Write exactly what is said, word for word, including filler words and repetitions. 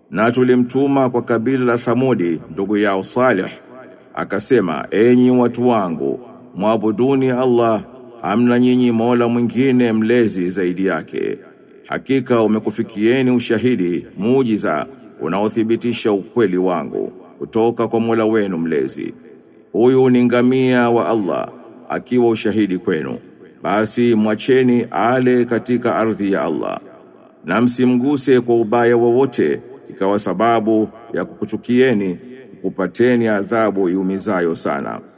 Na tulimtuma kwa kabila la Thamudi ndugu yao Salih, akasema, enyi watu wangu, muabuduni Allah, hamna nyinyi mola mwingine mlezi zaidi yake. Hakika umekufikieni ushahidi muujiza unaothibitisha ukweli wangu kutoka kwa Mola wenu mlezi. Huyu ni ngamia wa Allah akiwa ushahidi kwenu. Basi mwacheni ale katika ardhi ya Allah, na msimguse kwa ubaya wowote, ikawa sababu ya kukuchukieni, kupateni adhabu iumizayo sana.